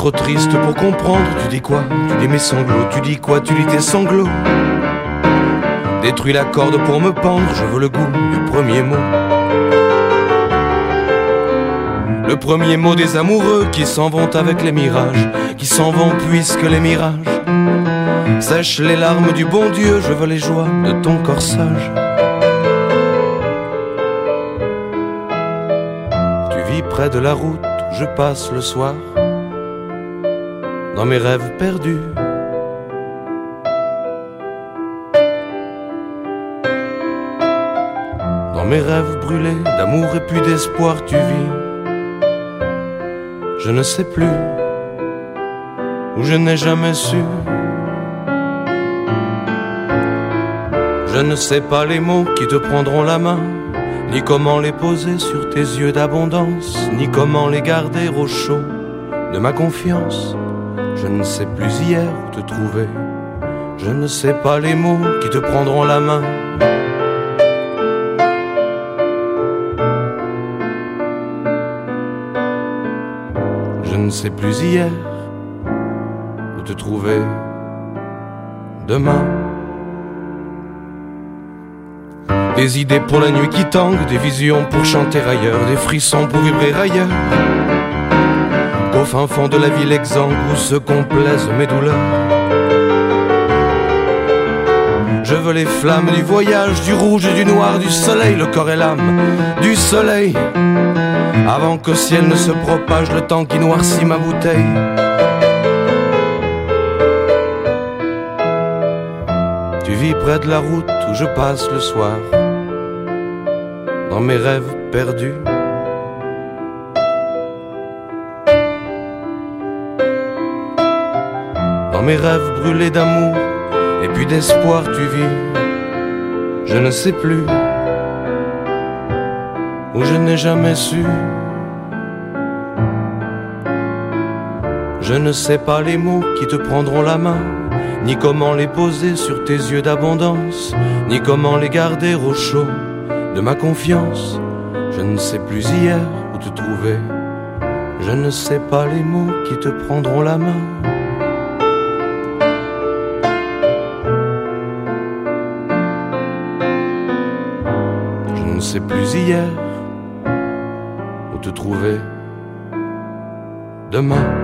trop triste pour comprendre. Tu dis quoi? Tu dis mes sanglots. Tu dis quoi? Tu dis tes sanglots. Détruis la corde pour me pendre. Je veux le goût du premier mot. Le premier mot des amoureux qui s'en vont avec les mirages, qui s'en vont puisque les mirages sèchent les larmes du bon Dieu. Je veux les joies de ton corsage. Tu vis près de la route où je passe le soir, dans mes rêves perdus. Dans mes rêves brûlés d'amour et puis d'espoir, tu vis. Je ne sais plus, ou je n'ai jamais su. Je ne sais pas les mots qui te prendront la main, ni comment les poser sur tes yeux d'abondance, ni comment les garder au chaud de ma confiance. Je ne sais plus hier où te trouver. Je ne sais pas les mots qui te prendront la main. Je ne sais plus hier où te trouver demain. Des idées pour la nuit qui tangue, des visions pour chanter ailleurs, des frissons pour vibrer ailleurs. Qu'au fin fond de la ville exsangue où se complaisent mes douleurs. Je veux les flammes du voyage, du rouge et du noir, du soleil, le corps et l'âme, du soleil. Avant qu'au ciel ne se propage le temps qui noircit ma bouteille. Tu vis près de la route où je passe le soir, dans mes rêves perdus. Dans mes rêves brûlés d'amour et puis d'espoir, tu vis. Je ne sais plus, où je n'ai jamais su. Je ne sais pas les mots qui te prendront la main, ni comment les poser sur tes yeux d'abondance, ni comment les garder au chaud de ma confiance. Je ne sais plus hier où te trouver. Je ne sais pas les mots qui te prendront la main. Je ne sais plus hier où te trouver demain.